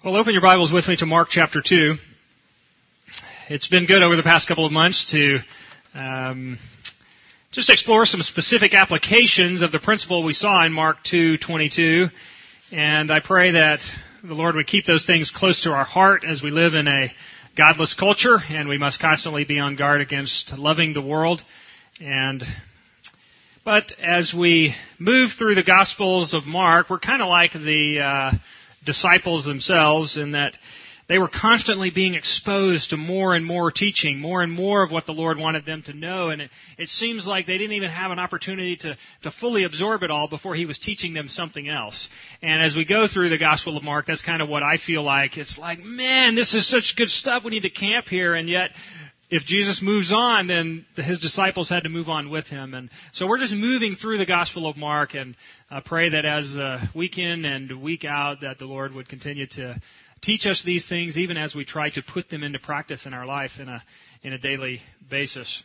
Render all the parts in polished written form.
Well, open your Bibles with me to Mark chapter 2. It's been good over the past couple of months to just explore some specific applications of the principle we saw in Mark 2:22. And I pray that the Lord would keep those things close to our heart as we live in a godless culture, and we must constantly be on guard against loving the world. But as we move through the Gospels of Mark, we're kind of like the disciples themselves in that they were constantly being exposed to more and more teaching, more and more of what the Lord wanted them to know. And it seems like they didn't even have an opportunity to fully absorb it all before He was teaching them something else. And as we go through the Gospel of Mark, that's kind of what I feel like. It's like, man, this is such good stuff. We need to camp here. And yet, if Jesus moves on, then His disciples had to move on with Him. And so we're just moving through the Gospel of Mark, and pray that as week in and week out, that the Lord would continue to teach us these things, even as we try to put them into practice in our life in a daily basis.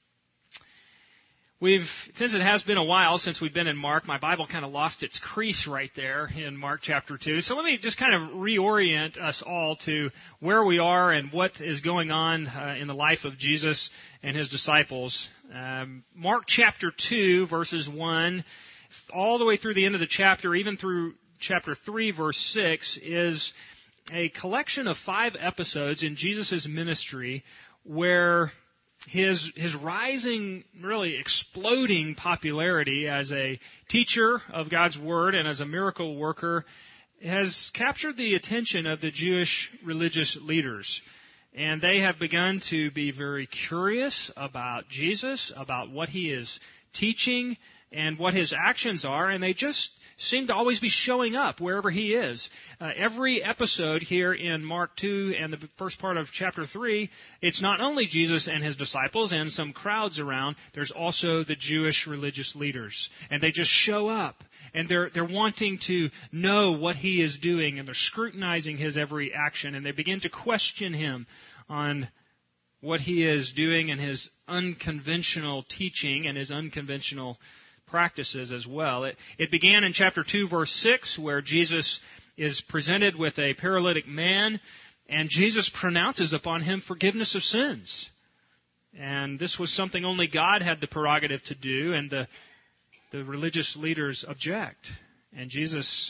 Since it has been a while since we've been in Mark, my Bible kind of lost its crease right there in Mark chapter 2. So let me just kind of reorient us all to where we are and what is going on in the life of Jesus and His disciples. Mark chapter 2, verses 1, all the way through the end of the chapter, even through chapter 3, verse 6, is a collection of 5 episodes in Jesus' ministry where his rising, really exploding popularity as a teacher of God's Word and as a miracle worker has captured the attention of the Jewish religious leaders. And they have begun to be very curious about Jesus, about what He is teaching and what His actions are, and they just seem to always be showing up wherever He is. Every episode here in Mark 2 and the first part of chapter 3, it's not only Jesus and His disciples and some crowds around, there's also the Jewish religious leaders. And they just show up, and they're wanting to know what He is doing, and they're scrutinizing His every action, and they begin to question Him on what He is doing and His unconventional teaching and His unconventional practices as well. It began in chapter 2, verse 6, where Jesus is presented with a paralytic man, and Jesus pronounces upon him forgiveness of sins. And this was something only God had the prerogative to do, and the religious leaders object. And Jesus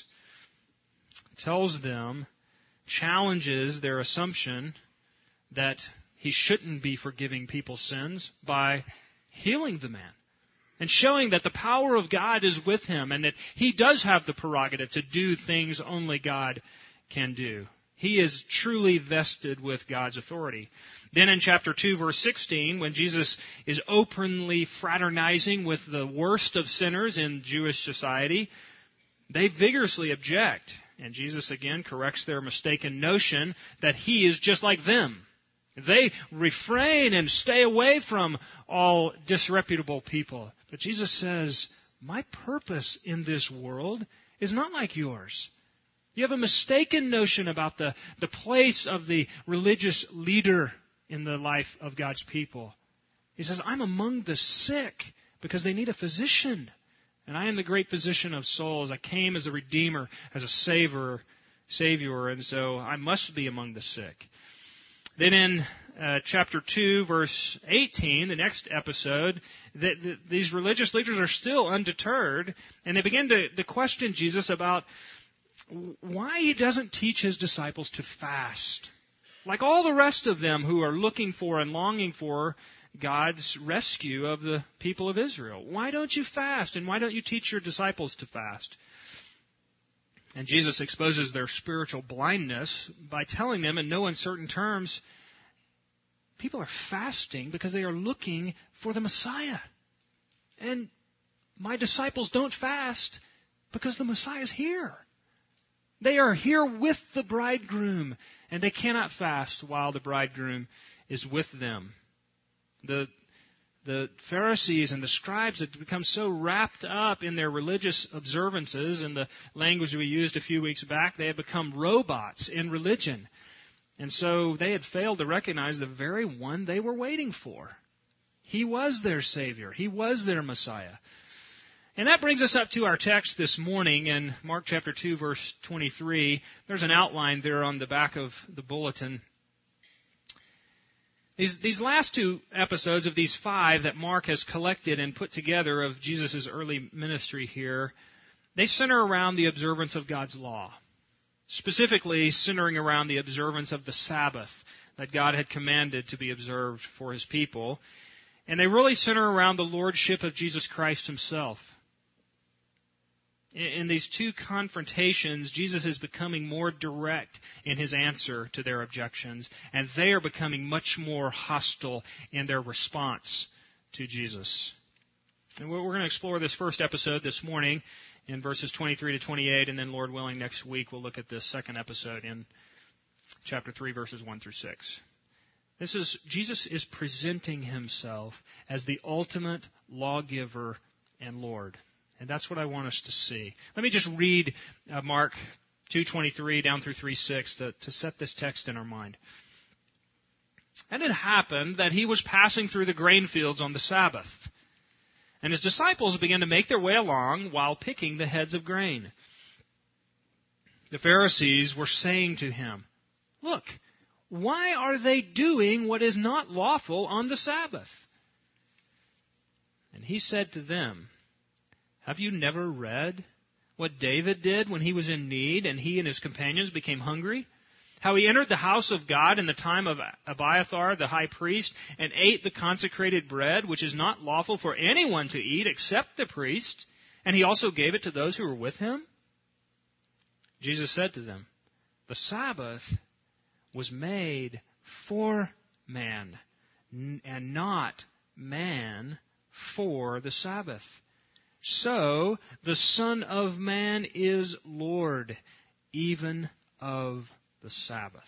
tells them, challenges their assumption that He shouldn't be forgiving people's sins by healing the man, and showing that the power of God is with Him and that He does have the prerogative to do things only God can do. He is truly vested with God's authority. Then in chapter 2, verse 16, when Jesus is openly fraternizing with the worst of sinners in Jewish society, they vigorously object. And Jesus again corrects their mistaken notion that He is just like them. They refrain and stay away from all disreputable people. But Jesus says, my purpose in this world is not like yours. You have a mistaken notion about the place of the religious leader in the life of God's people. He says, I'm among the sick because they need a physician. And I am the great physician of souls. I came as a redeemer, as a savior, and so I must be among the sick. Then in chapter 2, verse 18, the next episode, these religious leaders are still undeterred, and they begin to question Jesus about why He doesn't teach His disciples to fast. Like all the rest of them who are looking for and longing for God's rescue of the people of Israel. Why don't you fast, and why don't you teach your disciples to fast? And Jesus exposes their spiritual blindness by telling them in no uncertain terms, people are fasting because they are looking for the Messiah. And my disciples don't fast because the Messiah is here. They are here with the bridegroom, and they cannot fast while the bridegroom is with them. The Pharisees and the scribes had become so wrapped up in their religious observances, and the language we used a few weeks back, they had become robots in religion. And so they had failed to recognize the very one they were waiting for. He was their Savior. He was their Messiah. And that brings us up to our text this morning in Mark chapter 2, verse 23. There's an outline there on the back of the bulletin. These last two episodes of these 5 that Mark has collected and put together of Jesus' early ministry here, they center around the observance of God's law, specifically centering around the observance of the Sabbath that God had commanded to be observed for His people. And they really center around the lordship of Jesus Christ Himself. In these 2 confrontations, Jesus is becoming more direct in His answer to their objections, and they are becoming much more hostile in their response to Jesus. And we're going to explore this first episode this morning in verses 23 to 28, and then, Lord willing, next week we'll look at this second episode in chapter 3, verses 1 through 6. Jesus is presenting Himself as the ultimate lawgiver and Lord. And that's what I want us to see. Let me just read Mark 2:23 down through 3:6 to set this text in our mind. And it happened that He was passing through the grain fields on the Sabbath, and His disciples began to make their way along while picking the heads of grain. The Pharisees were saying to Him, "Look, why are they doing what is not lawful on the Sabbath?" And He said to them, "Have you never read what David did when he was in need and he and his companions became hungry? How he entered the house of God in the time of Abiathar the high priest and ate the consecrated bread, which is not lawful for anyone to eat except the priest, and he also gave it to those who were with him?" Jesus said to them, "The Sabbath was made for man, and not man for the Sabbath. So the Son of Man is Lord, even of the Sabbath."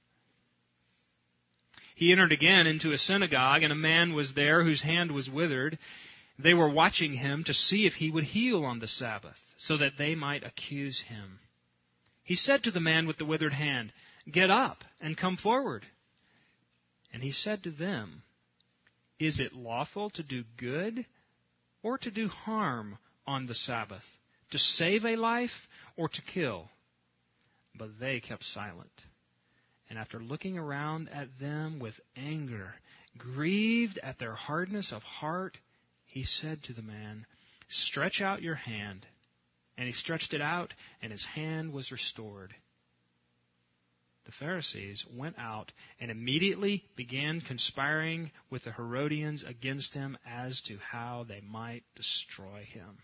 He entered again into a synagogue, and a man was there whose hand was withered. They were watching him to see if he would heal on the Sabbath, so that they might accuse him. He said to the man with the withered hand, "Get up and come forward." And he said to them, "Is it lawful to do good or to do harm on the Sabbath, to save a life or to kill?" But they kept silent. And after looking around at them with anger, grieved at their hardness of heart, He said to the man, "Stretch out your hand." And he stretched it out, and his hand was restored. The Pharisees went out and immediately began conspiring with the Herodians against Him as to how they might destroy Him.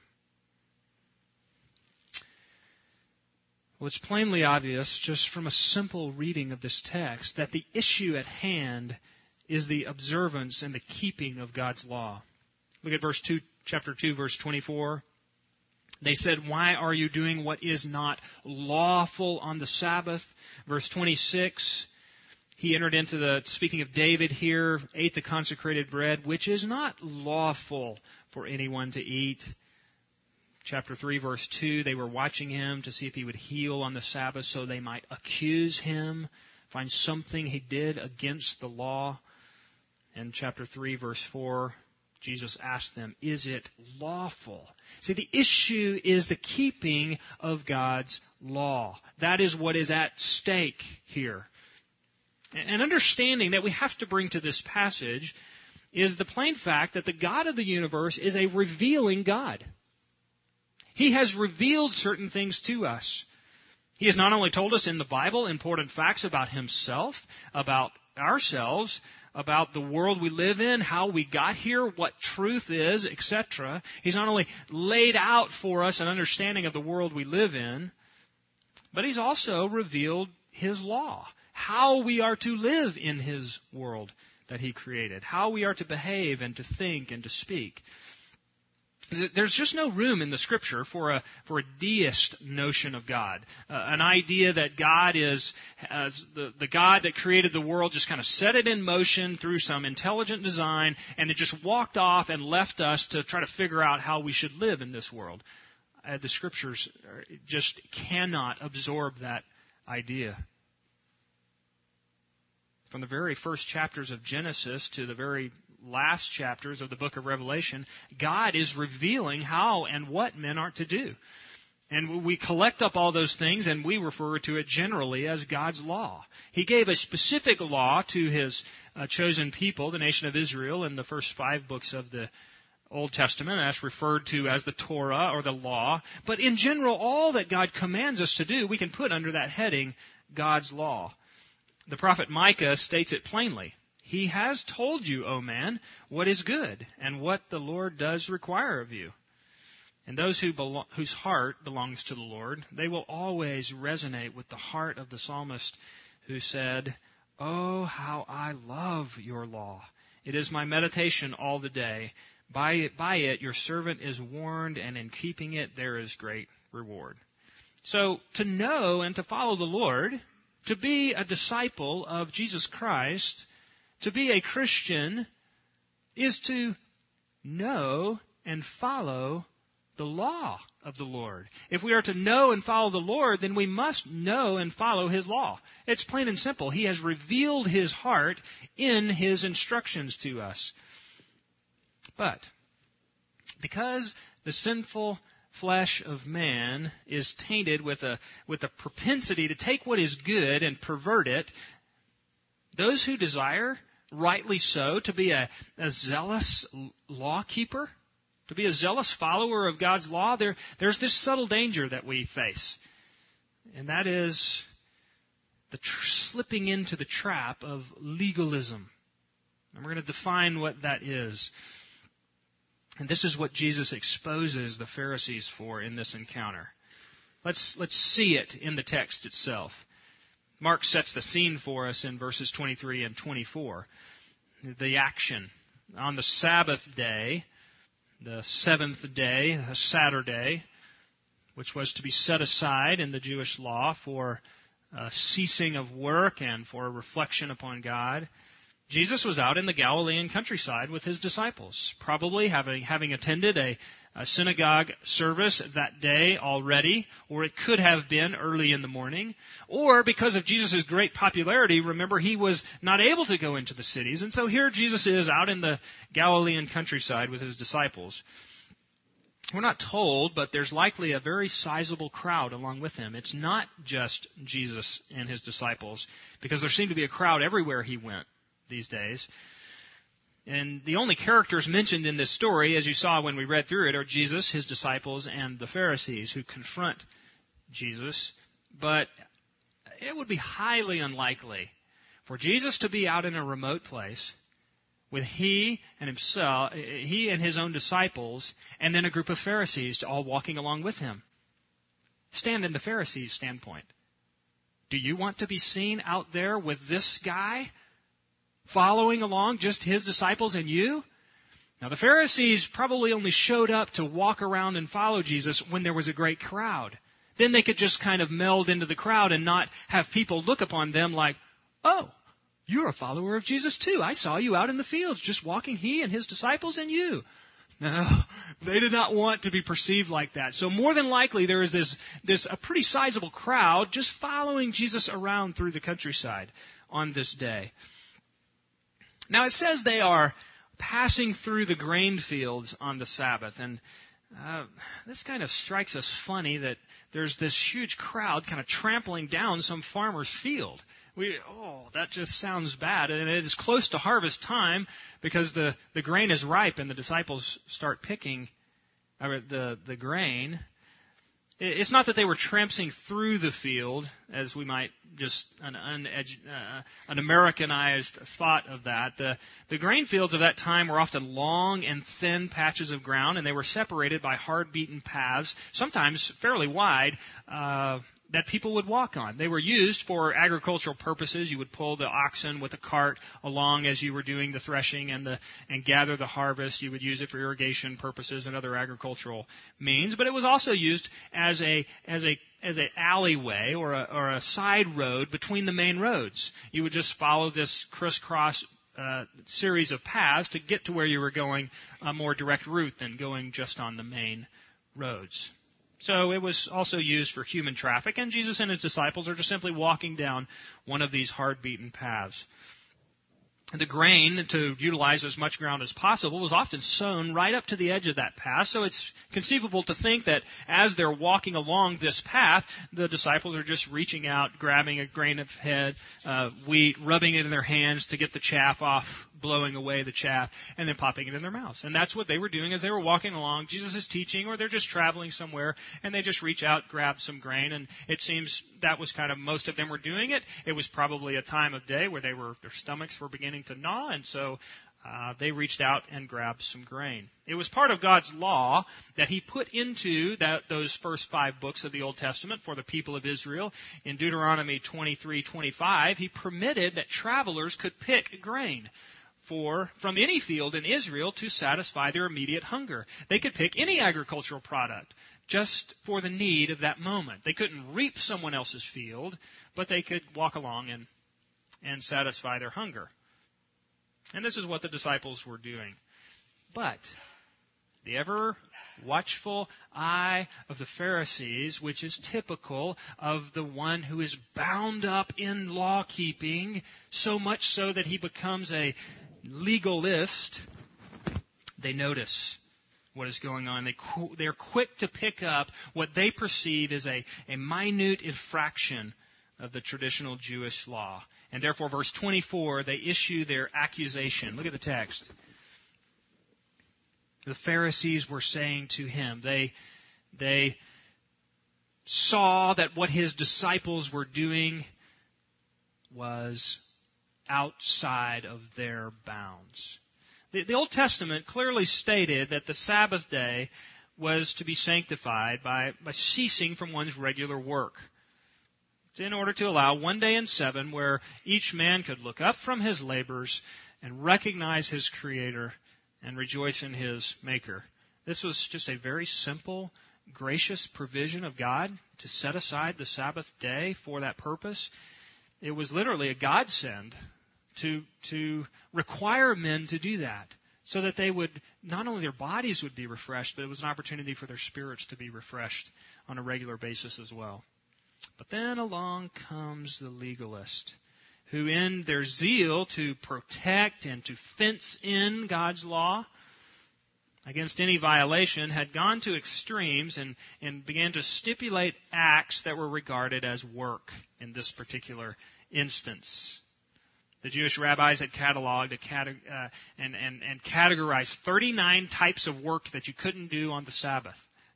Well, it's plainly obvious, just from a simple reading of this text, that the issue at hand is the observance and the keeping of God's law. Look at chapter 2, verse 24. They said, "Why are you doing what is not lawful on the Sabbath?" Verse 26, He entered into speaking of David here, ate the consecrated bread, which is not lawful for anyone to eat. Chapter 3, verse 2, they were watching Him to see if He would heal on the Sabbath so they might accuse Him, find something He did against the law. And chapter 3, verse 4, Jesus asked them, "Is it lawful?" See, the issue is the keeping of God's law. That is what is at stake here. And understanding that we have to bring to this passage is the plain fact that the God of the universe is a revealing God. He has revealed certain things to us. He has not only told us in the Bible important facts about Himself, about ourselves, about the world we live in, how we got here, what truth is, etc. He's not only laid out for us an understanding of the world we live in, but He's also revealed His law, how we are to live in His world that He created, how we are to behave and to think and to speak. There's just no room in the Scripture for a deist notion of God, an idea that God is the God that created the world, just kind of set it in motion through some intelligent design, and it just walked off and left us to try to figure out how we should live in this world. The Scriptures just cannot absorb that idea. From the very first chapters of Genesis to the very last chapters of the book of Revelation, God is revealing how and what men are to do. And we collect up all those things, and we refer to it generally as God's law. He gave a specific law to His chosen people, the nation of Israel, in the first 5 books of the Old Testament. That's referred to as the Torah or the law. But in general, all that God commands us to do, we can put under that heading, God's law. The prophet Micah states it plainly. He has told you, O man, what is good, and what the Lord does require of you. And those whose heart belongs to the Lord, they will always resonate with the heart of the psalmist who said, "Oh, how I love your law. It is my meditation all the day. By it your servant is warned, and in keeping it there is great reward." So to know and to follow the Lord, to be a disciple of Jesus Christ, to be a Christian, is to know and follow the law of the Lord. If we are to know and follow the Lord, then we must know and follow His law. It's plain and simple. He has revealed His heart in His instructions to us. But because the sinful flesh of man is tainted with a propensity to take what is good and pervert it, those who desire, rightly so, to be a zealous law keeper, to be a zealous follower of God's law, there's this subtle danger that we face. And that is the slipping into the trap of legalism. And we're going to define what that is. And this is what Jesus exposes the Pharisees for in this encounter. Let's see it in the text itself. Mark sets the scene for us in verses 23 and 24. The action. On the Sabbath day, the 7th day, a Saturday, which was to be set aside in the Jewish law for ceasing of work and for a reflection upon God, Jesus was out in the Galilean countryside with His disciples, probably having attended a synagogue service that day already, or it could have been early in the morning, or because of Jesus' great popularity, remember, He was not able to go into the cities, and so here Jesus is out in the Galilean countryside with His disciples. We're not told, but there's likely a very sizable crowd along with Him. It's not just Jesus and His disciples, because there seemed to be a crowd everywhere He went these days. And the only characters mentioned in this story, as you saw when we read through it, are Jesus, His disciples, and the Pharisees who confront Jesus. But it would be highly unlikely for Jesus to be out in a remote place with He and His own disciples, and then a group of Pharisees all walking along with Him. Stand in the Pharisees' standpoint. Do you want to be seen out there with this guy following along, just His disciples and you? Now, the Pharisees probably only showed up to walk around and follow Jesus when there was a great crowd. Then they could just kind of meld into the crowd and not have people look upon them like, "Oh, you're a follower of Jesus too. I saw you out in the fields just walking, He and His disciples and you." No, they did not want to be perceived like that. So more than likely there is a pretty sizable crowd just following Jesus around through the countryside on this day. Now, it says they are passing through the grain fields on the Sabbath, and this kind of strikes us funny that there's this huge crowd kind of trampling down some farmer's field. That just sounds bad, and it is close to harvest time because the grain is ripe and the disciples start picking the grain. It's not that they were tramping through the field, as we might just an Americanized thought of that. The grain fields of that time were often long and thin patches of ground, and they were separated by hard-beaten paths, sometimes fairly wide, that people would walk on. They were used for agricultural purposes. You would pull the oxen with a cart along as you were doing the threshing and gather the harvest. You would use it for irrigation purposes and other agricultural means. But it was also used as a alleyway or a side road between the main roads. You would just follow this crisscross series of paths to get to where you were going, a more direct route than going just on the main roads. So it was also used for human traffic, and Jesus and His disciples are just simply walking down one of these hard-beaten paths. the grain, to utilize as much ground as possible, was often sown right up to the edge of that path. So it's conceivable to think that as they're walking along this path, the disciples are just reaching out, grabbing a grain of wheat, rubbing it in their hands to get the chaff off, blowing away the chaff, and then popping it in their mouths. And that's what they were doing as they were walking along. Jesus is teaching, or they're just traveling somewhere, and they just reach out, grab some grain, and it seems that was kind of most of them were doing it. It was probably a time of day where their stomachs were beginning to gnaw, and so they reached out and grabbed some grain. It was part of God's law that He put into those first 5 books of the Old Testament for the people of Israel. In Deuteronomy 23:25, He permitted that travelers could pick grain from any field in Israel to satisfy their immediate hunger. They could pick any agricultural product just for the need of that moment. They couldn't reap someone else's field, but they could walk along and satisfy their hunger. And this is what the disciples were doing. But the ever watchful eye of the Pharisees, which is typical of the one who is bound up in law-keeping, so much so that he becomes a legalist, they notice what is going on. They're quick to pick up what they perceive as a minute infraction of the traditional Jewish law. And therefore, verse 24, they issue their accusation. Look at the text. The Pharisees were saying to him, they saw that what his disciples were doing was outside of their bounds. The Old Testament clearly stated that the Sabbath day was to be sanctified by ceasing from one's regular work, in order to allow one day in 7 where each man could look up from his labors and recognize his Creator and rejoice in his Maker. This was just a very simple, gracious provision of God to set aside the Sabbath day for that purpose. It was literally a godsend to require men to do that, so that they would, not only their bodies would be refreshed, but it was an opportunity for their spirits to be refreshed on a regular basis as well. But then along comes the legalist, who in their zeal to protect and to fence in God's law against any violation had gone to extremes and began to stipulate acts that were regarded as work in this particular instance. The Jewish rabbis had cataloged and categorized 39 types of work that you couldn't do on the Sabbath.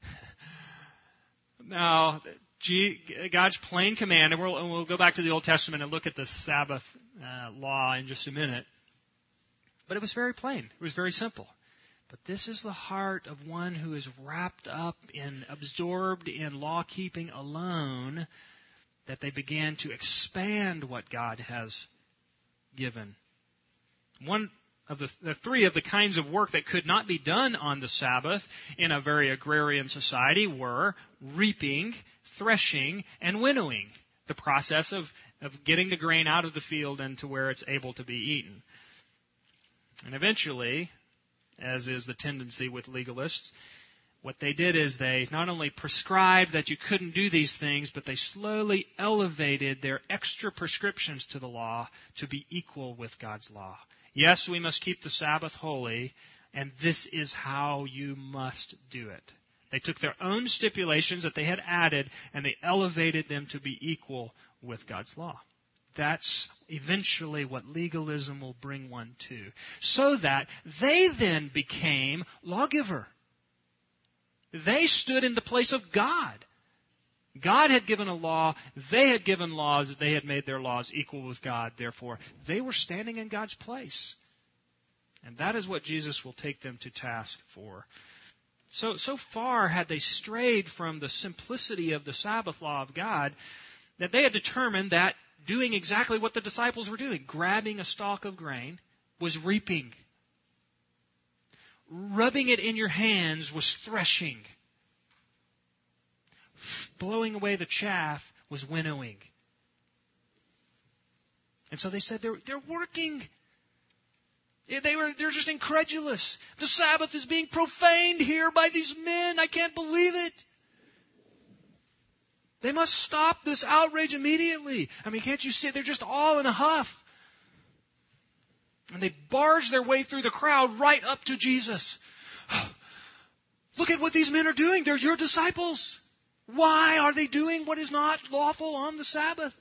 Now, God's plain command, and we'll go back to the Old Testament and look at the Sabbath law in just a minute. But it was very plain. It was very simple. But this is the heart of one who is wrapped up and absorbed in law-keeping alone, that they began to expand what God has given. One of the 3 of the kinds of work that could not be done on the Sabbath in a very agrarian society were reaping, threshing, and winnowing, the process of getting the grain out of the field and to where it's able to be eaten. And eventually, as is the tendency with legalists, what they did is they not only prescribed that you couldn't do these things, but they slowly elevated their extra prescriptions to the law to be equal with God's law. Yes, we must keep the Sabbath holy, and this is how you must do it. They took their own stipulations that they had added, and they elevated them to be equal with God's law. That's eventually what legalism will bring one to. So that they then became lawgiver. They stood in the place of God. God had given a law. They had given laws. They had made their laws equal with God. Therefore, they were standing in God's place. And that is what Jesus will take them to task for. So far had they strayed from the simplicity of the Sabbath law of God that they had determined that doing exactly what the disciples were doing, grabbing a stalk of grain, was reaping. Rubbing it in your hands was threshing. Blowing away the chaff was winnowing. And so they said they're working. They're just incredulous. The Sabbath is being profaned here by these men. I can't believe it. They must stop this outrage immediately. I mean, can't you see? They're just all in a huff. And they barge their way through the crowd right up to Jesus. Look at what these men are doing. They're your disciples. Why are they doing what is not lawful on the Sabbath?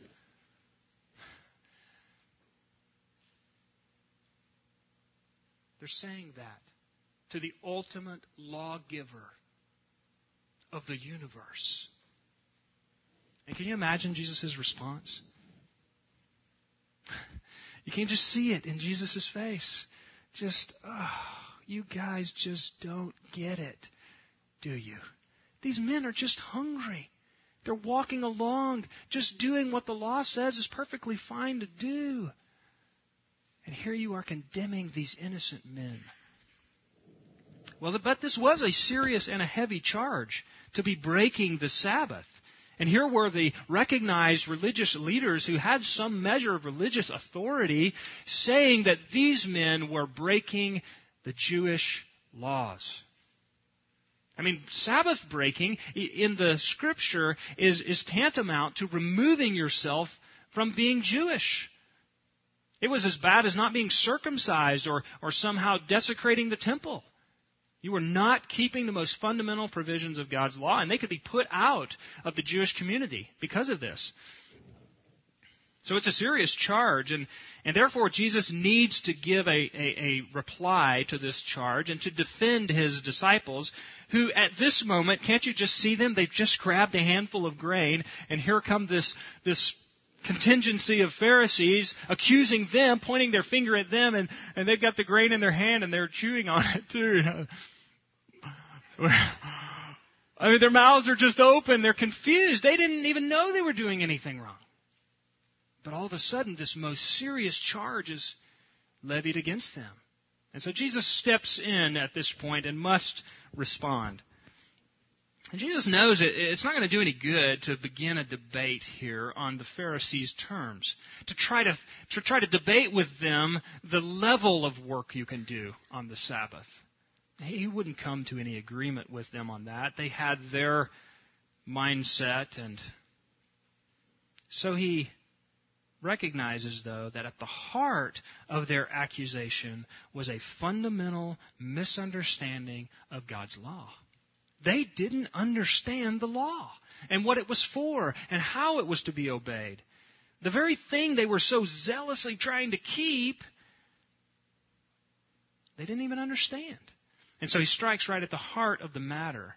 They're saying that to the ultimate lawgiver of the universe. And can you imagine Jesus' response? You can just see it in Jesus' face. Just, you guys just don't get it, do you? These men are just hungry. They're walking along, just doing what the law says is perfectly fine to do. And here you are condemning these innocent men. Well, but this was a serious and a heavy charge to be breaking the Sabbath. And here were the recognized religious leaders who had some measure of religious authority saying that these men were breaking the Jewish laws. I mean, Sabbath breaking in the Scripture is tantamount to removing yourself from being Jewish. It was as bad as not being circumcised or somehow desecrating the temple. You were not keeping the most fundamental provisions of God's law, and they could be put out of the Jewish community because of this. So it's a serious charge, and therefore Jesus needs to give a reply to this charge and to defend his disciples who at this moment, can't you just see them? They've just grabbed a handful of grain, and here come this contingency of Pharisees accusing them, pointing their finger at them, and they've got the grain in their hand and they're chewing on it too. I mean, their mouths are just open. They're confused. They didn't even know they were doing anything wrong. But all of a sudden, this most serious charge is levied against them. And so Jesus steps in at this point and must respond. And Jesus knows it's not going to do any good to begin a debate here on the Pharisees' terms, to try to debate with them the level of work you can do on the Sabbath. He wouldn't come to any agreement with them on that. They had their mindset, and so he recognizes, though, that at the heart of their accusation was a fundamental misunderstanding of God's law. They didn't understand the law and what it was for and how it was to be obeyed. The very thing they were so zealously trying to keep, they didn't even understand. And so he strikes right at the heart of the matter,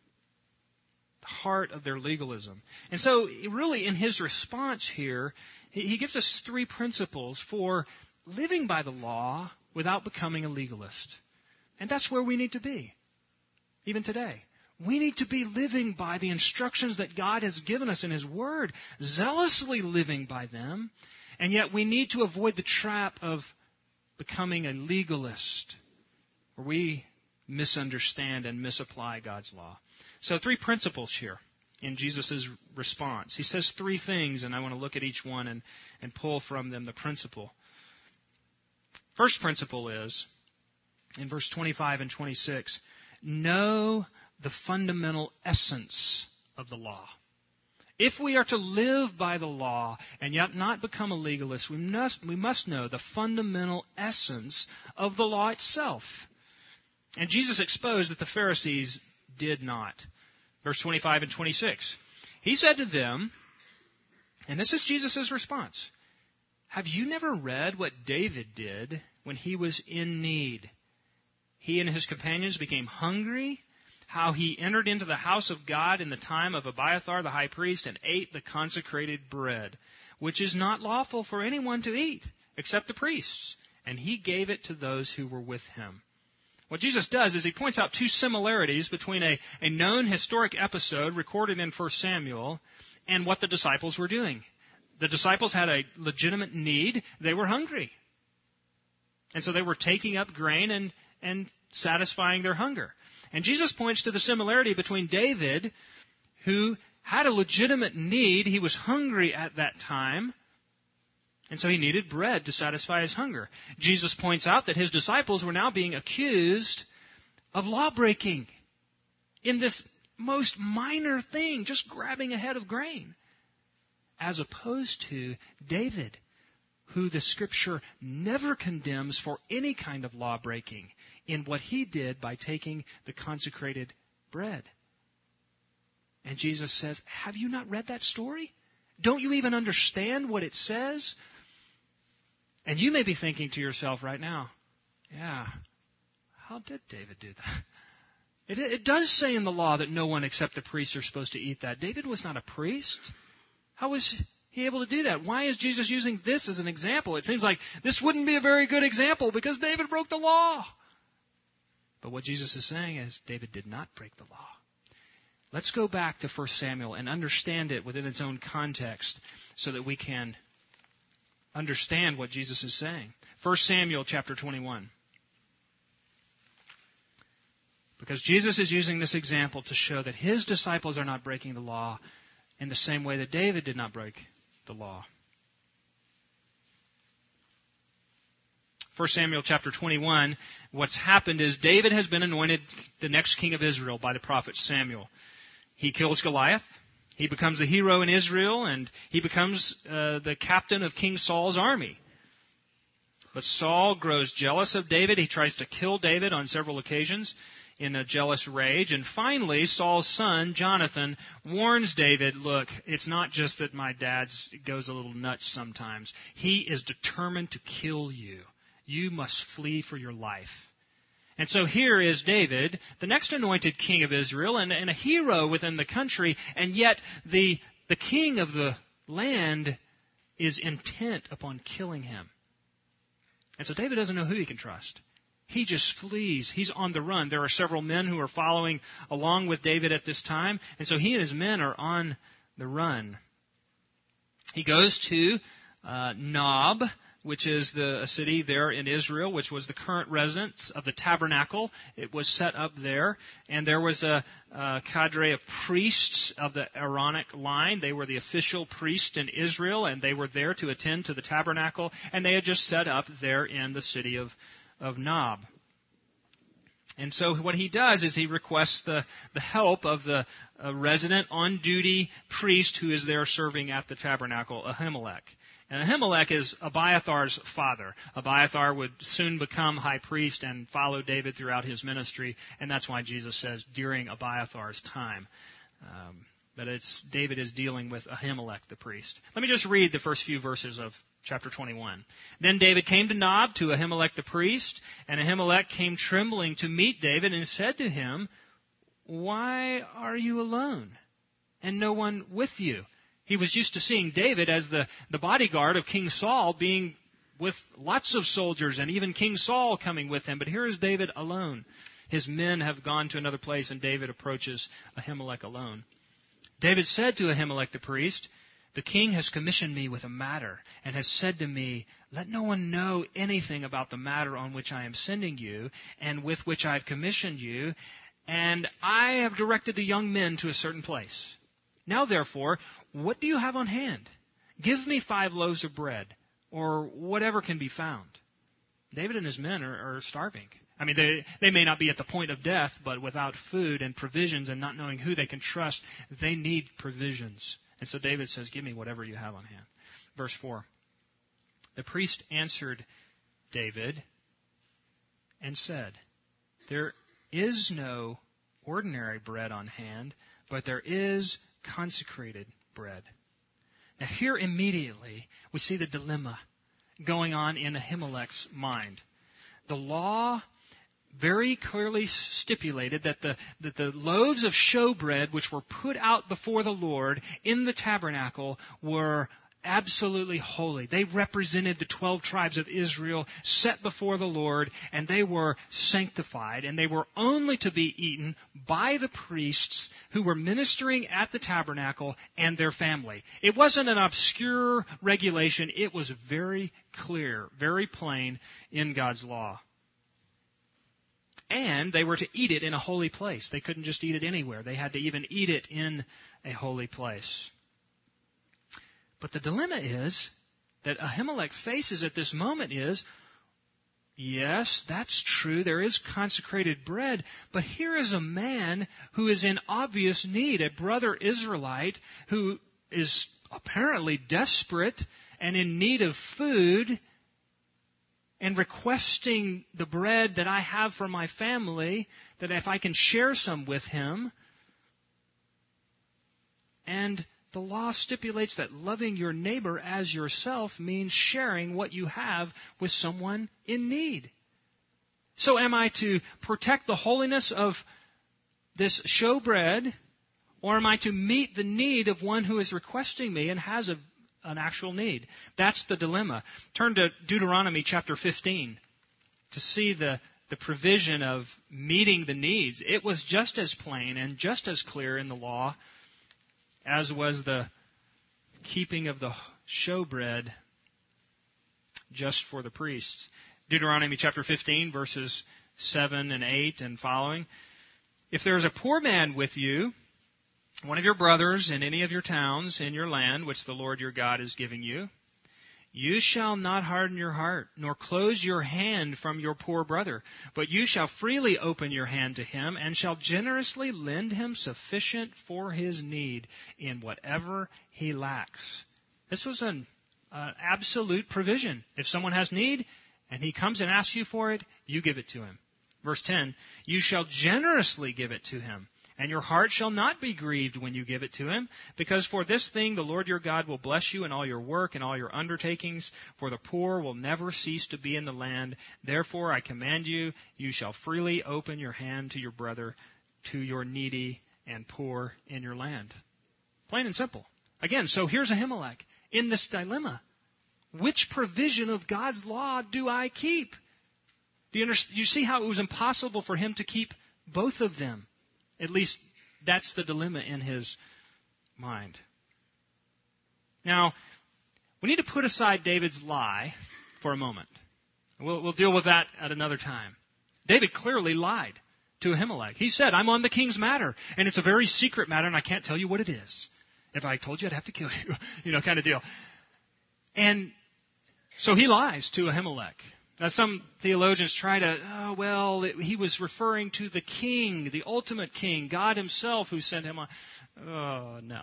the heart of their legalism. And so really in his response here, he gives us three principles for living by the law without becoming a legalist. And that's where we need to be, even today. We need to be living by the instructions that God has given us in His Word, zealously living by them, and yet we need to avoid the trap of becoming a legalist, where we misunderstand and misapply God's law. So 3 principles here in Jesus' response. He says 3 things, and I want to look at each one and pull from them the principle. First principle is, in verse 25 and 26, know the fundamental essence of the law. If we are to live by the law and yet not become a legalist, we must know the fundamental essence of the law itself. And Jesus exposed that the Pharisees did not. Verse 25 and 26. He said to them, and this is Jesus' response, have you never read what David did when he was in need? He and his companions became hungry, how he entered into the house of God in the time of Abiathar the high priest and ate the consecrated bread, which is not lawful for anyone to eat except the priests, and he gave it to those who were with him. What Jesus does is he points out 2 similarities between a known historic episode recorded in 1 Samuel and what the disciples were doing. The disciples had a legitimate need. They were hungry. And so they were taking up grain and satisfying their hunger. And Jesus points to the similarity between David, who had a legitimate need. He was hungry at that time, and so he needed bread to satisfy his hunger. Jesus points out that his disciples were now being accused of law-breaking in this most minor thing, just grabbing a head of grain, as opposed to David, who the Scripture never condemns for any kind of law breaking in what he did by taking the consecrated bread. And Jesus says, have you not read that story? Don't you even understand what it says? And you may be thinking to yourself right now, yeah, how did David do that? It does say in the law that no one except the priests are supposed to eat that. David was not a priest. How was he able to do that? Why is Jesus using this as an example? It seems like this wouldn't be a very good example because David broke the law. But what Jesus is saying is David did not break the law. Let's go back to 1 Samuel and understand it within its own context so that we can understand what Jesus is saying. 1 Samuel chapter 21. Because Jesus is using this example to show that his disciples are not breaking the law in the same way that David did not break the law. 1 Samuel chapter 21, what's happened is David has been anointed the next king of Israel by the prophet Samuel. He kills Goliath. He becomes the hero in Israel, and he becomes the captain of King Saul's army. But Saul grows jealous of David. He tries to kill David on several occasions in a jealous rage. And finally, Saul's son, Jonathan, warns David, look, it's not just that my dad goes a little nuts sometimes. He is determined to kill you. You must flee for your life. And so here is David, the next anointed king of Israel, and a hero within the country, and yet the king of the land is intent upon killing him. And so David doesn't know who he can trust. He just flees. He's on the run. There are several men who are following along with David at this time, and so he and his men are on the run. He goes to Nob, which is a city there in Israel, which was the current residence of the tabernacle. It was set up there. And there was a cadre of priests of the Aaronic line. They were the official priests in Israel, and they were there to attend to the tabernacle. And they had just set up there in the city of Nob. And so what he does is he requests the help of the resident on-duty priest who is there serving at the tabernacle, Ahimelech. And Ahimelech is Abiathar's father. Abiathar would soon become high priest and follow David throughout his ministry, and that's why Jesus says during Abiathar's time. But David is dealing with Ahimelech the priest. Let me just read the first few verses of chapter 21. Then David came to Nob to Ahimelech the priest, and Ahimelech came trembling to meet David and said to him, "Why are you alone, and no one with you?" He was used to seeing David as the bodyguard of King Saul, being with lots of soldiers, and even King Saul coming with him. But here is David alone. His men have gone to another place, and David approaches Ahimelech alone. David said to Ahimelech the priest, "The king has commissioned me with a matter, and has said to me, 'Let no one know anything about the matter on which I am sending you, and with which I have commissioned you, and I have directed the young men to a certain place. Now, therefore, what do you have on hand? Give me 5 loaves of bread, or whatever can be found.'" David and his men are starving. I mean, they may not be at the point of death, but without food and provisions and not knowing who they can trust, they need provisions. And so David says, "Give me whatever you have on hand." Verse 4. The priest answered David and said, "There is no ordinary bread on hand, but there is consecrated bread." Now here immediately we see the dilemma going on in Ahimelech's mind. The law very clearly stipulated that the loaves of showbread which were put out before the Lord in the tabernacle were absolutely holy. They represented the 12 tribes of Israel set before the Lord, and they were sanctified, and they were only to be eaten by the priests who were ministering at the tabernacle and their family. It wasn't an obscure regulation. It was very clear, very plain in God's law. And they were to eat it in a holy place. They couldn't just eat it anywhere. They had to even eat it in a holy place. But the dilemma is that Ahimelech faces at this moment is, yes, that's true, there is consecrated bread, but here is a man who is in obvious need, a brother Israelite who is apparently desperate and in need of food and requesting the bread that I have for my family, that if I can share some with him. And the law stipulates that loving your neighbor as yourself means sharing what you have with someone in need. So am I to protect the holiness of this showbread, or am I to meet the need of one who is requesting me and has an actual need? That's the dilemma. Turn to Deuteronomy chapter 15 to see the provision of meeting the needs. It was just as plain and just as clear in the law as was the keeping of the showbread just for the priests. Deuteronomy chapter 15, verses 7 and 8 and following. If there is a poor man with you, one of your brothers in any of your towns in your land, which the Lord your God is giving you, you shall not harden your heart, nor close your hand from your poor brother, but you shall freely open your hand to him, and shall generously lend him sufficient for his need in whatever he lacks. This was an absolute provision. If someone has need, and he comes and asks you for it, you give it to him. Verse 10, you shall generously give it to him, and your heart shall not be grieved when you give it to him, because for this thing the Lord your God will bless you in all your work and all your undertakings, for the poor will never cease to be in the land. Therefore I command you, you shall freely open your hand to your brother, to your needy and poor in your land. Plain and simple. Again, so here's Ahimelech in this dilemma. Which provision of God's law do I keep? Do you see how it was impossible for him to keep both of them? At least that's the dilemma in his mind. Now, we need to put aside David's lie for a moment. We'll deal with that at another time. David clearly lied to Ahimelech. He said, I'm on the king's matter, and it's a very secret matter, and I can't tell you what it is. If I told you, I'd have to kill you, kind of deal. And so he lies to Ahimelech. Now, some theologians try to, he was referring to the king, the ultimate king, God himself who sent him on. Oh, no.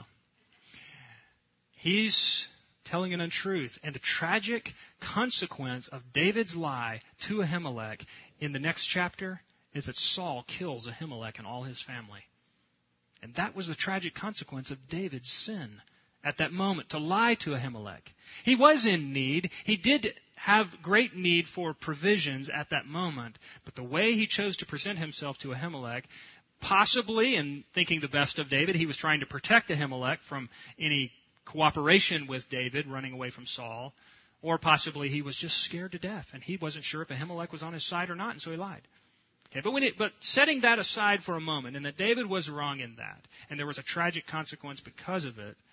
He's telling an untruth. And the tragic consequence of David's lie to Ahimelech in the next chapter is that Saul kills Ahimelech and all his family. And that was the tragic consequence of David's sin at that moment, to lie to Ahimelech. He was in need. He did have great need for provisions at that moment, but the way he chose to present himself to Ahimelech, possibly in thinking the best of David, he was trying to protect Ahimelech from any cooperation with David running away from Saul, or possibly he was just scared to death and he wasn't sure if Ahimelech was on his side or not, and so he lied. Okay, but setting that aside for a moment, and that David was wrong in that, and there was a tragic consequence because of it,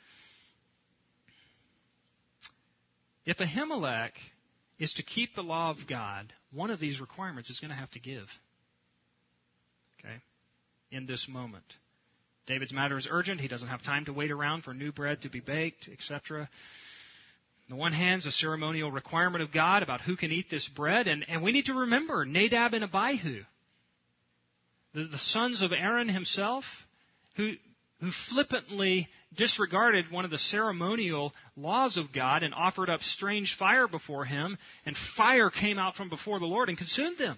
if Ahimelech is to keep the law of God, one of these requirements is going to have to give. Okay? In this moment. David's matter is urgent. He doesn't have time to wait around for new bread to be baked, etc. On the one hand, it's a ceremonial requirement of God about who can eat this bread. And we need to remember Nadab and Abihu, the sons of Aaron himself, who flippantly disregarded one of the ceremonial laws of God and offered up strange fire before him, and fire came out from before the Lord and consumed them.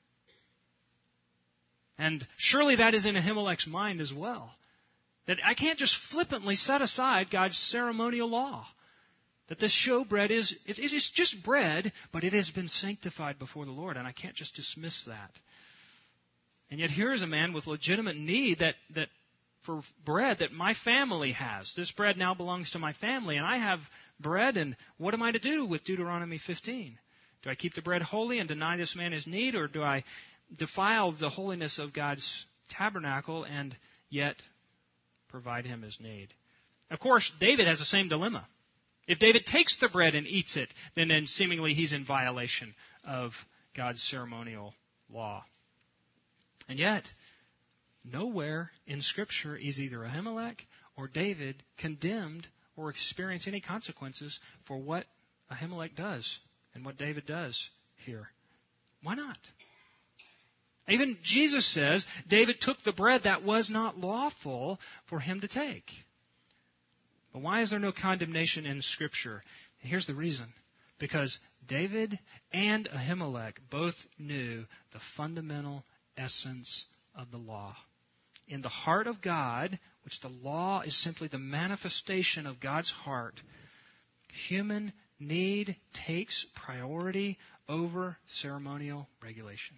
And surely that is in Ahimelech's mind as well. That I can't just flippantly set aside God's ceremonial law. That this showbread it is just bread, but it has been sanctified before the Lord, and I can't just dismiss that. And yet here is a man with legitimate need that for bread that my family has. This bread now belongs to my family, and I have bread, and what am I to do with Deuteronomy 15? Do I keep the bread holy and deny this man his need, or do I defile the holiness of God's tabernacle and yet provide him his need? Of course, David has the same dilemma. If David takes the bread and eats it, then seemingly he's in violation of God's ceremonial law. And yet, nowhere in Scripture is either Ahimelech or David condemned or experience any consequences for what Ahimelech does and what David does here. Why not? Even Jesus says David took the bread that was not lawful for him to take. But why is there no condemnation in Scripture? And here's the reason. Because David and Ahimelech both knew the fundamental essence of the law. In the heart of God, which the law is simply the manifestation of God's heart, human need takes priority over ceremonial regulation.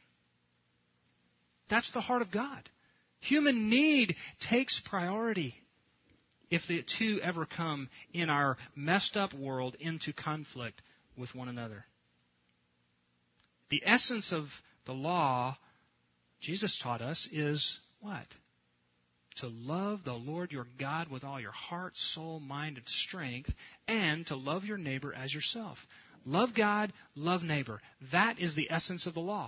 That's the heart of God. Human need takes priority if the two ever come in our messed up world into conflict with one another. The essence of the law, Jesus taught us, is what? To love the Lord your God with all your heart, soul, mind, and strength, and to love your neighbor as yourself. Love God, love neighbor. That is the essence of the law.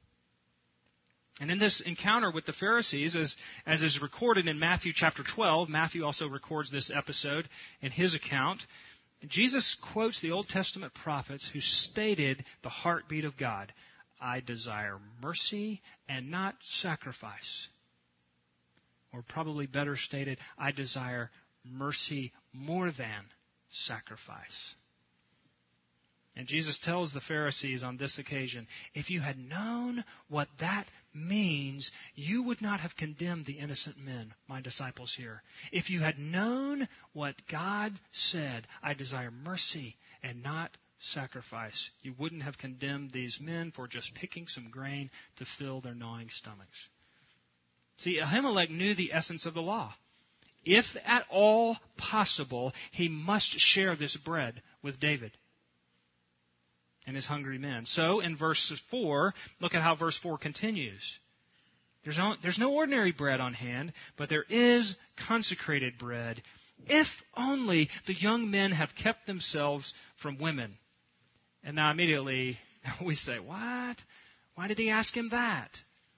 And in this encounter with the Pharisees, as is recorded in Matthew chapter 12, Matthew also records this episode in his account, Jesus quotes the Old Testament prophets who stated the heartbeat of God. I desire mercy and not sacrifice. Or probably better stated, I desire mercy more than sacrifice. And Jesus tells the Pharisees on this occasion, if you had known what that means, you would not have condemned the innocent men, my disciples here. If you had known what God said, I desire mercy and not sacrifice, you wouldn't have condemned these men for just picking some grain to fill their gnawing stomachs. See, Ahimelech knew the essence of the law. If at all possible, he must share this bread with David and his hungry men. So in verse 4, look at how verse 4 continues. There's no ordinary bread on hand, but there is consecrated bread, if only the young men have kept themselves from women. And now immediately we say, what? Why did he ask him that?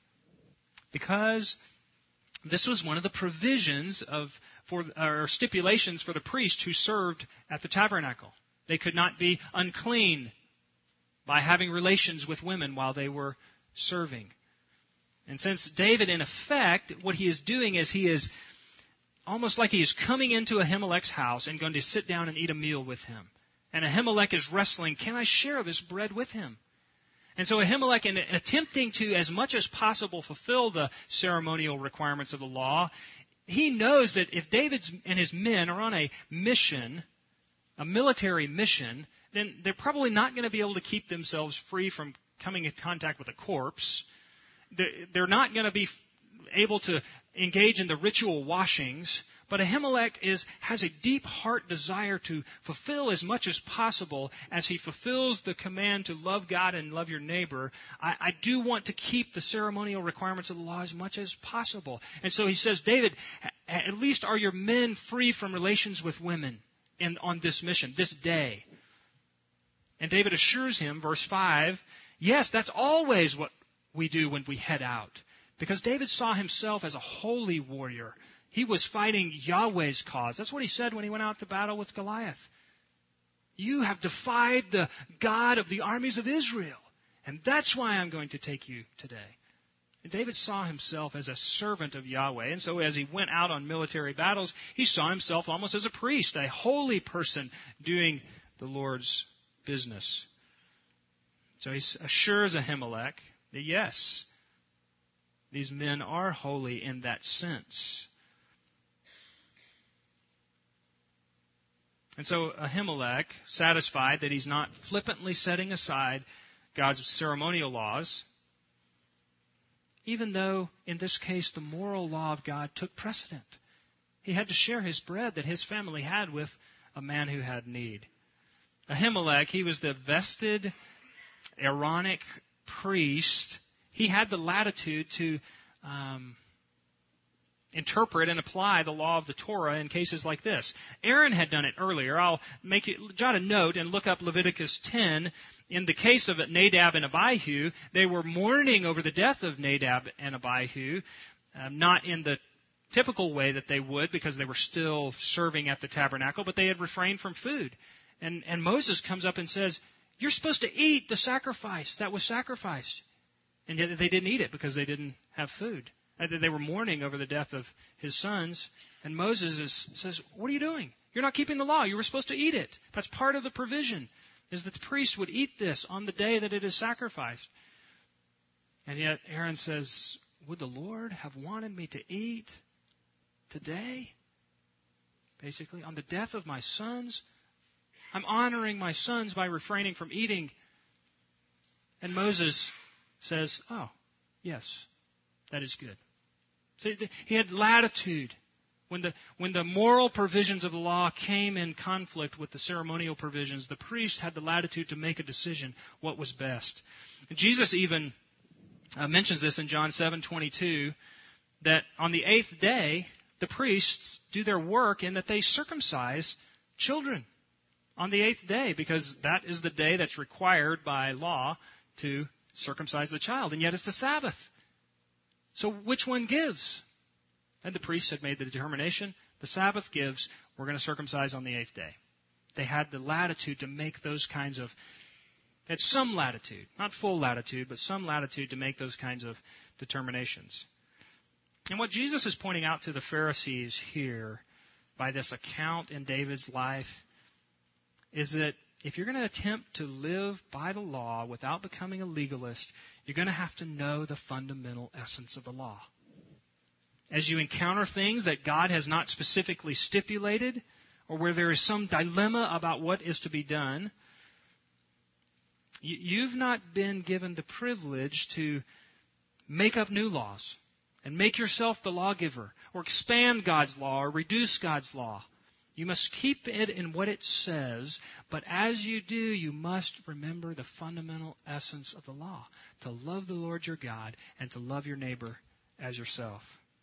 Because this was one of the provisions or stipulations for the priest who served at the tabernacle. They could not be unclean by having relations with women while they were serving. And since David, in effect, what he is doing is he is almost like he is coming into Ahimelech's house and going to sit down and eat a meal with him. And Ahimelech is wrestling, can I share this bread with him? And so Ahimelech, in attempting to, as much as possible, fulfill the ceremonial requirements of the law, he knows that if David and his men are on a mission, a military mission, then they're probably not going to be able to keep themselves free from coming in contact with a corpse. They're not going to be able to engage in the ritual washings. But Ahimelech has a deep heart desire to fulfill as much as possible as he fulfills the command to love God and love your neighbor. I do want to keep the ceremonial requirements of the law as much as possible. And so he says, David, at least are your men free from relations with women on this mission, this day? And David assures him, verse 5, yes, that's always what we do when we head out. Because David saw himself as a holy warrior. He was fighting Yahweh's cause. That's what he said when he went out to battle with Goliath. You have defied the God of the armies of Israel. And that's why I'm going to take you today. And David saw himself as a servant of Yahweh. And so as he went out on military battles, he saw himself almost as a priest, a holy person doing the Lord's business. So he assures Ahimelech that yes, these men are holy in that sense. And so Ahimelech, satisfied that he's not flippantly setting aside God's ceremonial laws, even though in this case the moral law of God took precedent. He had to share his bread that his family had with a man who had need. Ahimelech, he was the vested Aaronic priest. He had the latitude to interpret and apply the law of the Torah in cases like this. Aaron had done it earlier. I'll jot a note and look up Leviticus 10. In the case of Nadab and Abihu, they were mourning over the death of Nadab and Abihu, not in the typical way that they would because they were still serving at the tabernacle, but they had refrained from food. And Moses comes up and says, you're supposed to eat the sacrifice that was sacrificed. And yet they didn't eat it because they didn't have food. They were mourning over the death of his sons. And Moses says, what are you doing? You're not keeping the law. You were supposed to eat it. That's part of the provision, is that the priest would eat this on the day that it is sacrificed. And yet Aaron says, would the Lord have wanted me to eat today? Basically, on the death of my sons? I'm honoring my sons by refraining from eating. And Moses says, oh, yes, that is good. So he had latitude. When the moral provisions of the law came in conflict with the ceremonial provisions, the priest had the latitude to make a decision what was best. And Jesus even mentions this in John 7:22, that on the 8th day, the priests do their work in that they circumcise children on the 8th day, because that is the day that's required by law to circumcise the child. And yet it's the Sabbath. So which one gives? And the priests had made the determination, the Sabbath gives, we're going to circumcise on the 8th day. They had the latitude to make those kinds of, had some latitude, not full latitude, but some latitude to make those kinds of determinations. And what Jesus is pointing out to the Pharisees here by this account in David's life is that if you're going to attempt to live by the law without becoming a legalist, you're going to have to know the fundamental essence of the law. As you encounter things that God has not specifically stipulated, or where there is some dilemma about what is to be done, you've not been given the privilege to make up new laws and make yourself the lawgiver, or expand God's law, or reduce God's law. You must keep it in what it says, but as you do, you must remember the fundamental essence of the law, to love the Lord your God and to love your neighbor as yourself.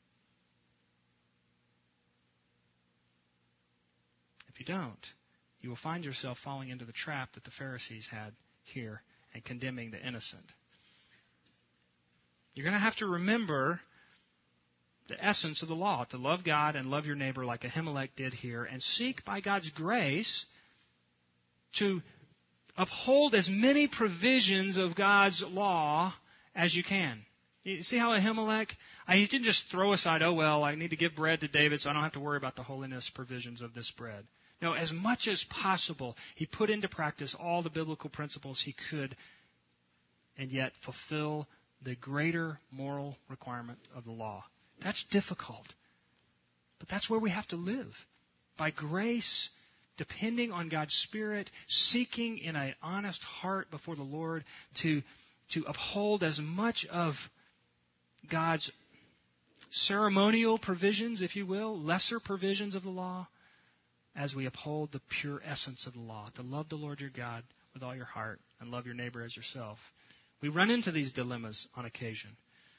If you don't, you will find yourself falling into the trap that the Pharisees had here and condemning the innocent. You're going to have to remember the essence of the law, to love God and love your neighbor like Ahimelech did here, and seek by God's grace to uphold as many provisions of God's law as you can. You see how Ahimelech, he didn't just throw aside, oh well, I need to give bread to David so I don't have to worry about the holiness provisions of this bread. No, as much as possible, he put into practice all the biblical principles he could, and yet fulfill the greater moral requirement of the law. That's difficult. But that's where we have to live. By grace, depending on God's Spirit, seeking in an honest heart before the Lord to uphold as much of God's ceremonial provisions, if you will, lesser provisions of the law, as we uphold the pure essence of the law, to love the Lord your God with all your heart and love your neighbor as yourself. We run into these dilemmas on occasion.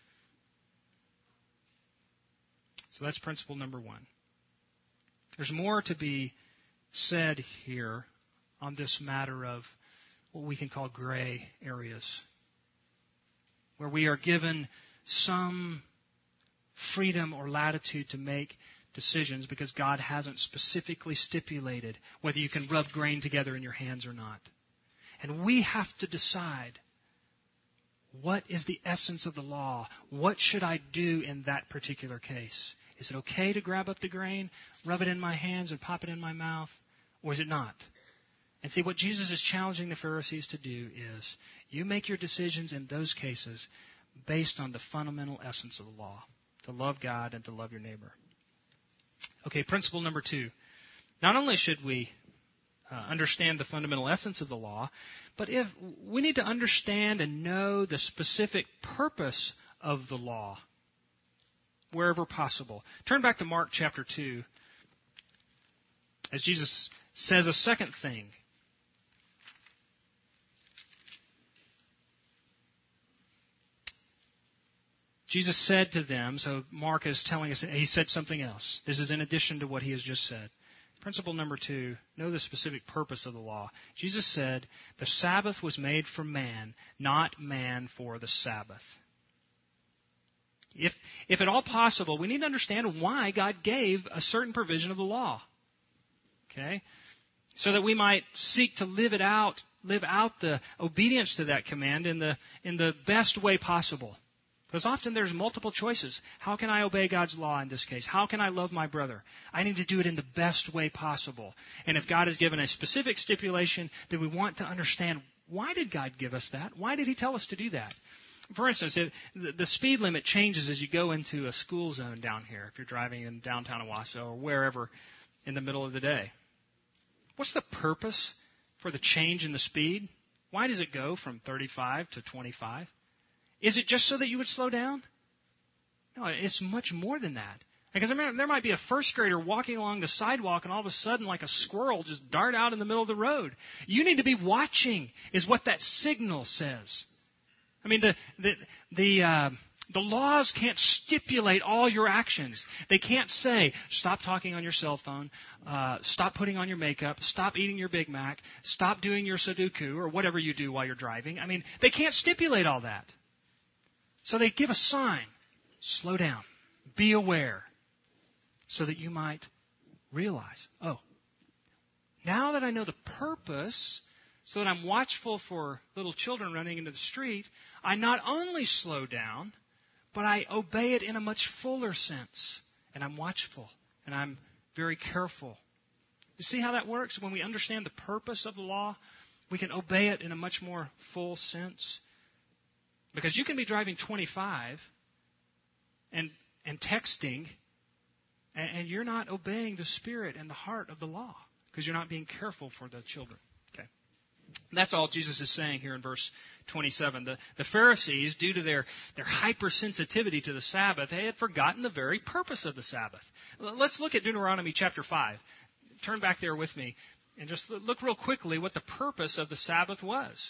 So that's principle number one. There's more to be said here on this matter of what we can call gray areas, where we are given some freedom or latitude to make decisions because God hasn't specifically stipulated whether you can rub grain together in your hands or not. And we have to decide, what is the essence of the law? What should I do in that particular case? Is it okay to grab up the grain, rub it in my hands, and pop it in my mouth? Or is it not? And see, what Jesus is challenging the Pharisees to do is, you make your decisions in those cases based on the fundamental essence of the law, to love God and to love your neighbor. Okay, principle number two. Not only should we understand the fundamental essence of the law, but if we need to understand and know the specific purpose of the law wherever possible. Turn back to Mark chapter 2 as Jesus says a second thing. Jesus said to them, so Mark is telling us, he said something else. This is in addition to what he has just said. Principle number 2, know the specific purpose of the law. Jesus said, the Sabbath was made for man, not man for the Sabbath. If at all possible, we need to understand why God gave a certain provision of the law. Okay? So that we might seek to live out the obedience to that command in the best way possible. Because often there's multiple choices. How can I obey God's law in this case? How can I love my brother? I need to do it in the best way possible. And if God has given a specific stipulation, then we want to understand, why did God give us that? Why did He tell us to do that? For instance, if the speed limit changes as you go into a school zone down here, if you're driving in downtown Owasso or wherever in the middle of the day. What's the purpose for the change in the speed? Why does it go from 35 to 25? Is it just so that you would slow down? No, it's much more than that. Because there might be a first grader walking along the sidewalk and all of a sudden, like a squirrel, just dart out in the middle of the road. You need to be watching, is what that signal says. I mean, the laws can't stipulate all your actions. They can't say, stop talking on your cell phone, stop putting on your makeup, stop eating your Big Mac, stop doing your Sudoku, or whatever you do while you're driving. I mean, they can't stipulate all that. So they give a sign, slow down, be aware, so that you might realize, oh, now that I know the purpose, so that I'm watchful for little children running into the street, I not only slow down, but I obey it in a much fuller sense. And I'm watchful, and I'm very careful. You see how that works? When we understand the purpose of the law, we can obey it in a much more full sense. Because you can be driving 25 and texting, and you're not obeying the spirit and the heart of the law because you're not being careful for the children. Okay, that's all Jesus is saying here in verse 27. The Pharisees, due to their hypersensitivity to the Sabbath, they had forgotten the very purpose of the Sabbath. Let's look at Deuteronomy chapter 5. Turn back there with me and just look real quickly what the purpose of the Sabbath was.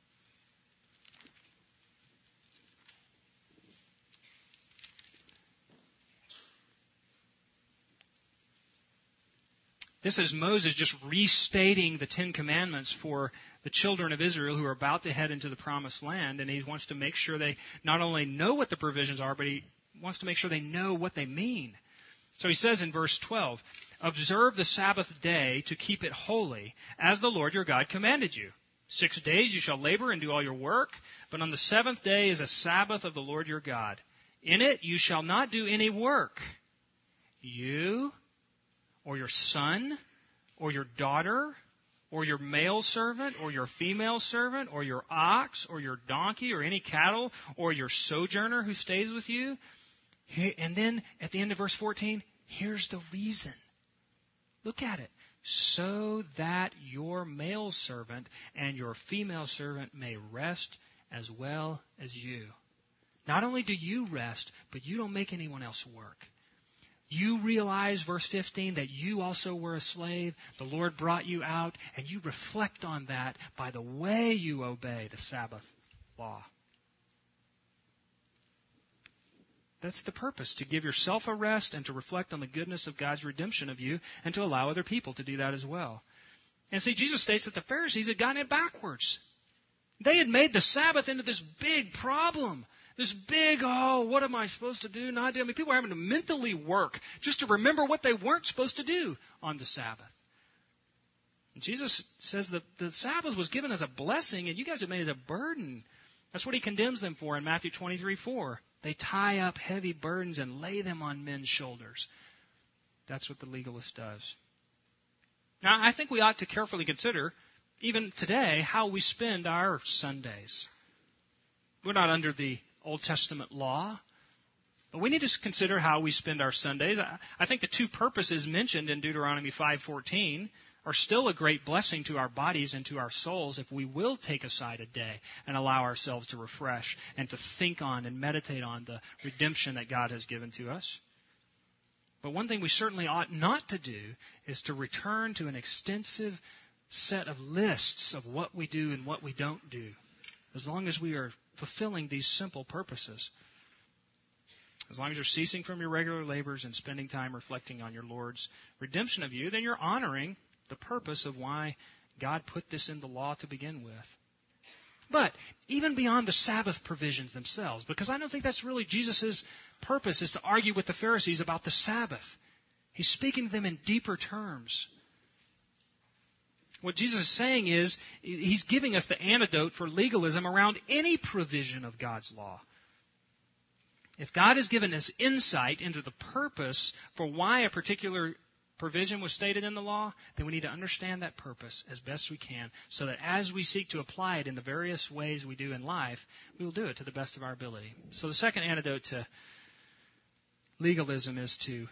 This is Moses just restating the Ten Commandments for the children of Israel who are about to head into the Promised Land, and he wants to make sure they not only know what the provisions are, but he wants to make sure they know what they mean. So he says in verse 12, observe the Sabbath day to keep it holy, as the Lord your God commanded you. 6 days you shall labor and do all your work, but on the seventh day is a Sabbath of the Lord your God. In it you shall not do any work. You or your son, or your daughter, or your male servant, or your female servant, or your ox, or your donkey, or any cattle, or your sojourner who stays with you. And then at the end of verse 14, here's the reason. Look at it. So that your male servant and your female servant may rest as well as you. Not only do you rest, but you don't make anyone else work. You realize, verse 15, that you also were a slave. The Lord brought you out, and you reflect on that by the way you obey the Sabbath law. That's the purpose, to give yourself a rest and to reflect on the goodness of God's redemption of you and to allow other people to do that as well. And see, Jesus states that the Pharisees had gotten it backwards. They had made the Sabbath into this big problem. This big, what am I supposed to do, not do? I mean, people are having to mentally work just to remember what they weren't supposed to do on the Sabbath. And Jesus says that the Sabbath was given as a blessing, and you guys have made it a burden. That's what he condemns them for in Matthew 23:4. They tie up heavy burdens and lay them on men's shoulders. That's what the legalist does. Now, I think we ought to carefully consider, even today, how we spend our Sundays. We're not under the Old Testament law, but we need to consider how we spend our Sundays. I think the two purposes mentioned in Deuteronomy 5:14 are still a great blessing to our bodies and to our souls if we will take aside a day and allow ourselves to refresh and to think on and meditate on the redemption that God has given to us. But one thing we certainly ought not to do is to return to an extensive set of lists of what we do and what we don't do, as long as we are fulfilling these simple purposes. As long as you're ceasing from your regular labors and spending time reflecting on your Lord's redemption of you, then you're honoring the purpose of why God put this in the law to begin with. But even beyond the Sabbath provisions themselves, because I don't think that's really Jesus' purpose, is to argue with the Pharisees about the Sabbath. He's speaking to them in deeper terms. What Jesus is saying is, he's giving us the antidote for legalism around any provision of God's law. If God has given us insight into the purpose for why a particular provision was stated in the law, then we need to understand that purpose as best we can so that as we seek to apply it in the various ways we do in life, we will do it to the best of our ability. So the second antidote to legalism is to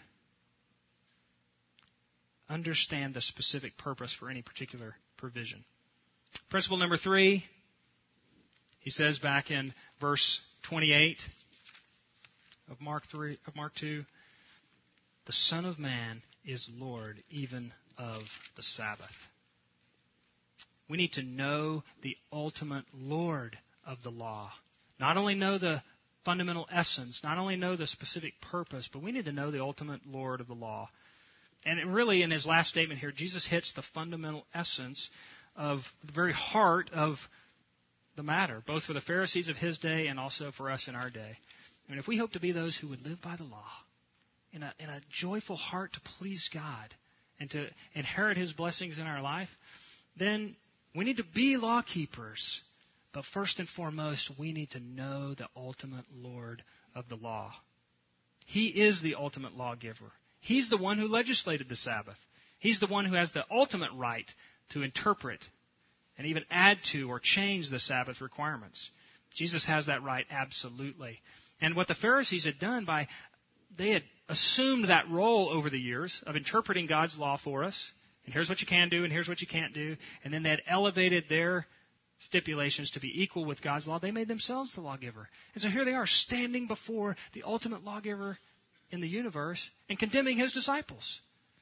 understand the specific purpose for any particular provision. Principle number 3, he says back in verse 28 of Mark 2, the Son of Man is Lord even of the Sabbath. We need to know the ultimate Lord of the law. Not only know the fundamental essence, not only know the specific purpose, but we need to know the ultimate Lord of the law. And really, in his last statement here, Jesus hits the fundamental essence of the very heart of the matter, both for the Pharisees of his day and also for us in our day. I mean, if we hope to be those who would live by the law, in a joyful heart to please God and to inherit his blessings in our life, then we need to be law keepers. But first and foremost, we need to know the ultimate Lord of the law. He is the ultimate lawgiver. He's the one who legislated the Sabbath. He's the one who has the ultimate right to interpret and even add to or change the Sabbath requirements. Jesus has that right absolutely. And what the Pharisees had done they had assumed that role over the years of interpreting God's law for us. And here's what you can do, and here's what you can't do. And then they had elevated their stipulations to be equal with God's law. They made themselves the lawgiver. And so here they are standing before the ultimate lawgiver in the universe and condemning his disciples.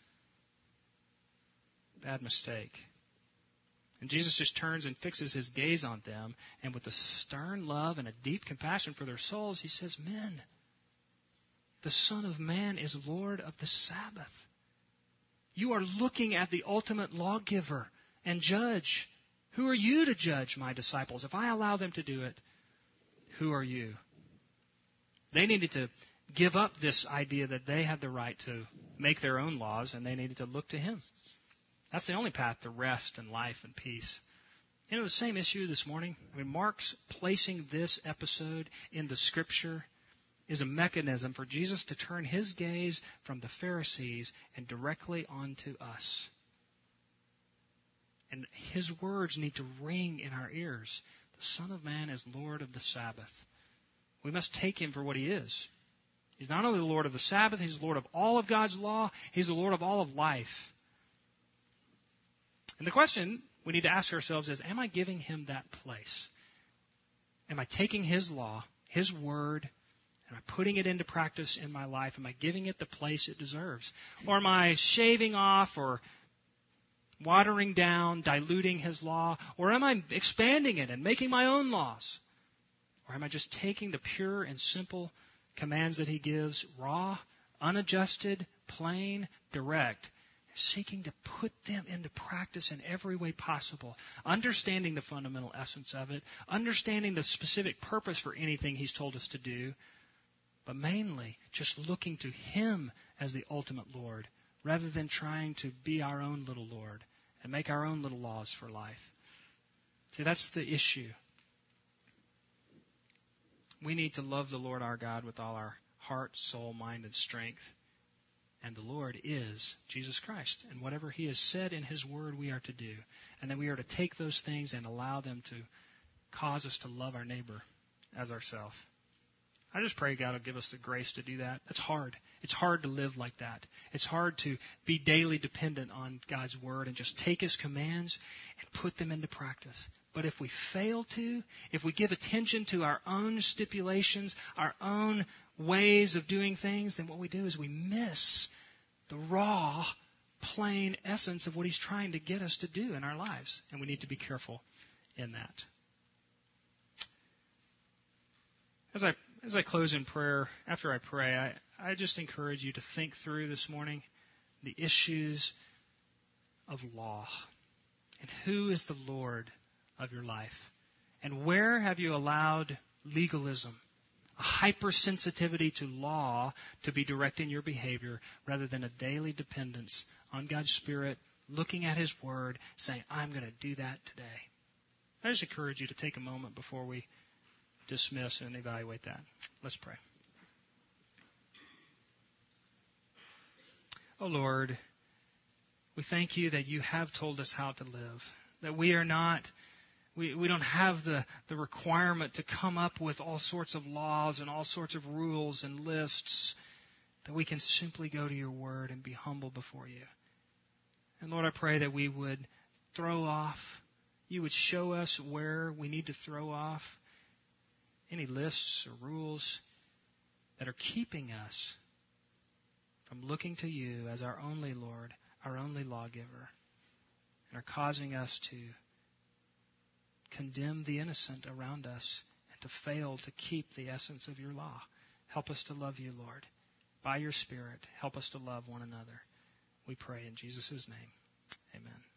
Bad mistake. And Jesus just turns and fixes his gaze on them. And with a stern love and a deep compassion for their souls, he says, men, the Son of Man is Lord of the Sabbath. You are looking at the ultimate lawgiver and judge. Who are you to judge my disciples? If I allow them to do it, who are you? They needed to give up this idea that they had the right to make their own laws, and they needed to look to him. That's the only path to rest and life and peace. You know, the same issue this morning. I mean, Mark's placing this episode in the Scripture is a mechanism for Jesus to turn his gaze from the Pharisees and directly onto us. And his words need to ring in our ears. The Son of Man is Lord of the Sabbath. We must take him for what he is. He's not only the Lord of the Sabbath, he's the Lord of all of God's law, he's the Lord of all of life. And the question we need to ask ourselves is, am I giving him that place? Am I taking his law, his word, am I putting it into practice in my life? Am I giving it the place it deserves? Or am I shaving off or watering down, diluting his law? Or am I expanding it and making my own laws? Or am I just taking the pure and simple commands that he gives, raw, unadjusted, plain, direct, seeking to put them into practice in every way possible, understanding the fundamental essence of it, understanding the specific purpose for anything he's told us to do, but mainly just looking to him as the ultimate Lord, rather than trying to be our own little Lord and make our own little laws for life. See, that's the issue. We need to love the Lord our God with all our heart, soul, mind, and strength. And the Lord is Jesus Christ. And whatever he has said in his word, we are to do. And then we are to take those things and allow them to cause us to love our neighbor as ourselves. I just pray God will give us the grace to do that. It's hard. It's hard to live like that. It's hard to be daily dependent on God's word and just take his commands and put them into practice. But if we fail to, if we give attention to our own stipulations, our own ways of doing things, then what we do is we miss the raw, plain essence of what he's trying to get us to do in our lives. And we need to be careful in that. As I close in prayer, after I pray, I just encourage you to think through this morning the issues of law and who is the Lord of your life, and where have you allowed legalism, a hypersensitivity to law, to be directing your behavior rather than a daily dependence on God's Spirit, looking at his word, saying, I'm going to do that today. I just encourage you to take a moment before we dismiss and evaluate that. Let's pray. Oh Lord, we thank you that you have told us how to live, that we are not, we don't have the requirement to come up with all sorts of laws and all sorts of rules and lists, that we can simply go to your word and be humble before you. And Lord, I pray that we would throw off, you would show us where we need to throw off any lists or rules that are keeping us from looking to you as our only Lord, our only lawgiver, and are causing us to condemn the innocent around us and to fail to keep the essence of your law. Help us to love you, Lord. By your Spirit, help us to love one another. We pray in Jesus' name. Amen.